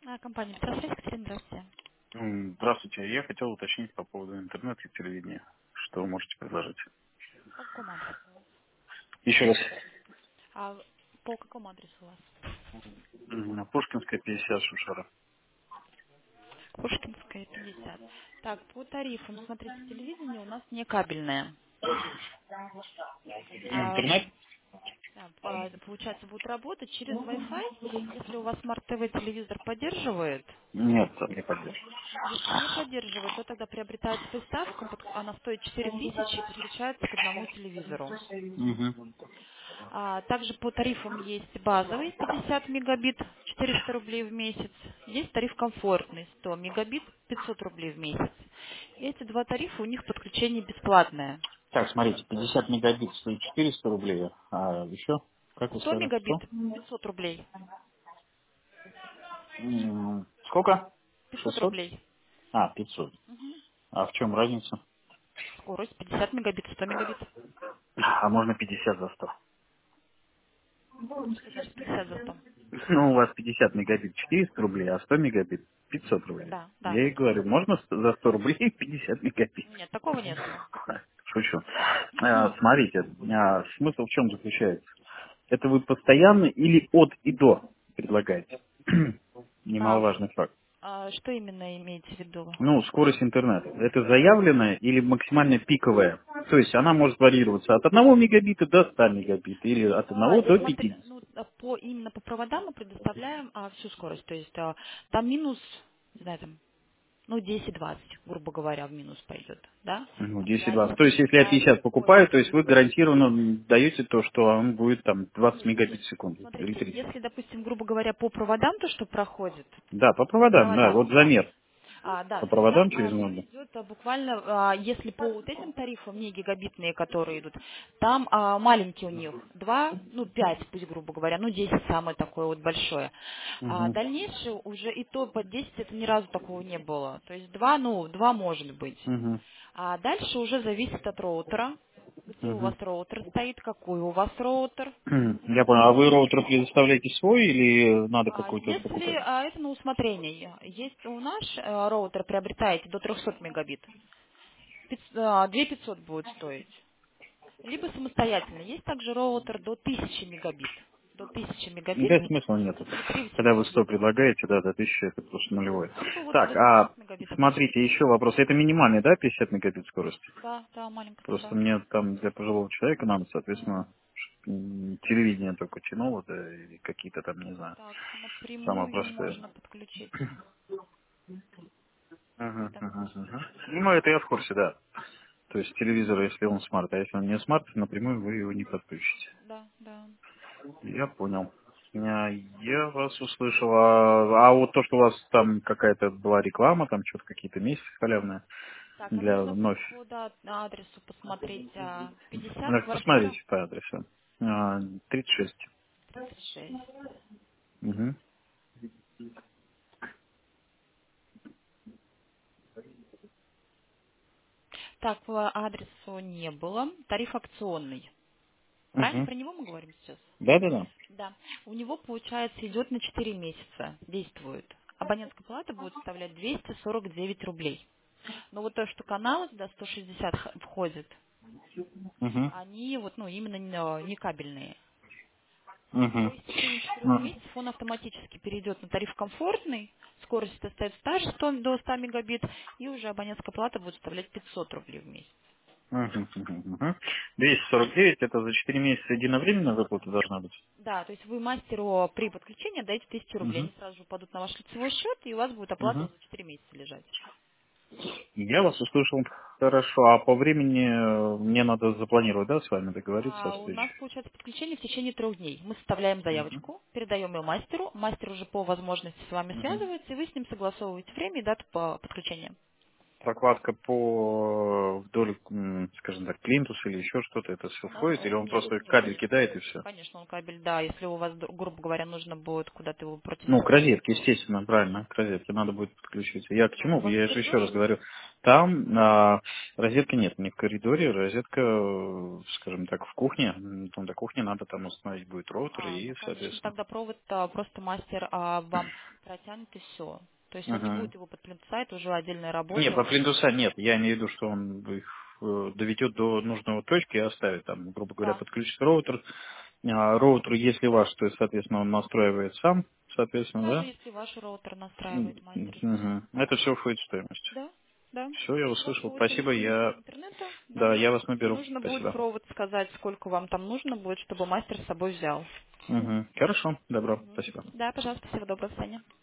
Компания «Метросвязь», Екатерина, здравствуйте. Здравствуйте. Я хотел уточнить по поводу интернета и телевидения. Что вы можете предложить? По какому адресу у вас? Еще раз. А по какому адресу у вас? Пушкинская, 50, Шушара. Пушкинская, 50. Так, по тарифам, смотрите, телевидение у нас не кабельное. А, Интернет? да, получается, будет работать через Wi-Fi, если у вас Smart TV телевизор поддерживает. Нет, не поддерживаю. Если не поддерживает, то тогда приобретается приставка, она стоит 4000 и подключается к одному телевизору. Мгм. Также по тарифам есть базовый 50 мегабит 400 рублей в месяц, есть тариф комфортный 100 мегабит 500 рублей в месяц. И эти два тарифа у них подключение бесплатное. Так, смотрите, 50 мегабит стоит 400 рублей, а еще, как вы 100 сказали, мегабит 100? 500 рублей. Сколько? 500 600? рублей. 500. Мгм. А в чем разница? Скорость 50 мегабит 100 мегабит. А можно 50 за 100? Что значит 50 за 100? Ну, у вас 50 мегабит 400 рублей, а 100 мегабит 500 рублей. Да, да. Я и говорю, можно за 100 рублей 50 мегабит? Нет, такого нету. Шучу. Смотрите, смысл в чем заключается? Это вы постоянно или от и до предлагаете? А, Немаловажный факт. что именно имеете в виду? Ну, скорость интернета. Это заявленная или максимально пиковая? То есть она может варьироваться от 1 мегабита до 100 мегабит, или от 1 до Ну, 50. именно по проводам мы предоставляем всю скорость. То есть там минус, не знаю, там, ну, 10-20, грубо говоря, в минус пойдет, да? Ну, Там, в 10-20. То есть, зависимости если я от 50 покупаю, скорости. то есть вы гарантированно даете то, что он будет там 20 Нет. мегабит в секунду или Смотрите, 30. если, допустим, грубо говоря, по проводам то, что проходит, Да, по по проводам, да, проводам, вот да. замер. Да, По то есть там проводам через все модуль. идет буквально, если по вот этим тарифам, не гигабитные, которые идут, там маленькие у них, 2, ну 5, пусть грубо говоря, ну 10 самое такое вот большое. А Мгм. дальнейшее уже и то под 10 это ни разу такого не было. То есть 2, ну 2 может быть. Мгм. А дальше уже зависит от роутера, где у вас Мгм. роутер стоит, какой у вас роутер. Я понял. А вы роутер предоставляете свой или надо какой-то Если покупать? это на усмотрение, есть у нас роутер приобретаете до 300 мегабит, 2500 будет стоить. Либо самостоятельно. Есть также роутер до 1000 мегабит. До 1000 мегабит, Да, смысла нету. Когда вы 100 внутривсетевой. предлагаете, да, до 1000 это просто нулевой. Либо вот Так, до 500 мегабит обычно. смотрите, еще вопрос. Это минимальный, да, 50 мегабит скорости? Да, да, маленькая Просто стандартная. мне там для пожилого человека надо, соответственно, телевидение только тянуло, да, и какие-то там, не знаю, Так, самое напрямую простое. можно подключить. Вы Ага, там ага, слышите? ага. Ну, это я в курсе, да. То есть телевизор, если он смарт, а если он не смарт, напрямую вы его не подключите. Да, да. Я понял. Я вас услышал. А вот то, что у вас там какая-то была реклама, там что-то какие-то месяцы халявные Так, для нужно вновь. по адресу посмотреть. 50, Ну, квартира посмотрите по адресу. 36. 36. Угу. Так, по адресу не было. Тариф акционный. Правильно, Угу. про него мы говорим сейчас? Да-да-да. Да. У него, получается, идет на 4 месяца, действует. Абонентская плата будет составлять 249 рублей. Но вот то, что каналы туда 160 входят, Угу. они вот, ну, именно не кабельные. По Угу. истечении 4 Ну, месяцев он автоматически перейдет на тариф комфортный, скорость остается та же 100 до 100 мегабит, и уже абонентская плата будет составлять 500 рублей в месяц. угу. Угу. 249 это за 4 месяца единовременно выплата должна быть? Да, то есть вы мастеру при подключении даете 1000 рублей, Угу. они сразу же упадут на ваш лицевой счет, и у вас будет оплата Угу. за 4 месяца лежать. Я вас услышал хорошо, а по времени мне надо запланировать, да, с вами договориться о У нас встрече? получается подключение в течение 3 дней. Мы составляем Мгм. заявочку, передаем ее мастеру, мастер уже по возможности с вами Мгм. связывается, и вы с ним согласовываете время и дату по подключению. Прокладка по вдоль, скажем так, плинтуса или еще что-то, это все У нас входит, или он нет, просто нет, кабель нет. кидает и все? Конечно, он кабель, да, если у вас, грубо говоря, нужно будет куда-то его Ну, к протянуть. розетке, естественно, правильно, к розетке надо будет подключить. Я к Он у чему? вас в Я же еще раз коридоре? говорю, там розетки нет, не в коридоре, розетка, скажем так, в кухне. Там до кухни надо там установить будет роутер и, Ну, конечно, соответственно. тогда провод просто мастер вам протянет потянет и все. То есть он не Мгм. будет его под плинтуса, это уже отдельная Нет, работа. по плинтуса нет. Я имею в виду, что он их доведет до нужного точки и оставит там, грубо говоря, Да. подключит роутер. Роутер, если ваш, то, соответственно, он настраивает сам, соответственно, Даже да? если ваш роутер настраивает мастер, это все. Мгм. Это все входит в стоимость. Да, да. Все, я У вас услышал. будет Спасибо, телефон без я, интернета, да. да, я вас И наберу. нужно будет Спасибо. провод сказать, сколько вам там нужно будет, чтобы мастер с собой взял. Мгм. Хорошо, добро, Мгм. спасибо. Да, пожалуйста, всего доброго, Саня.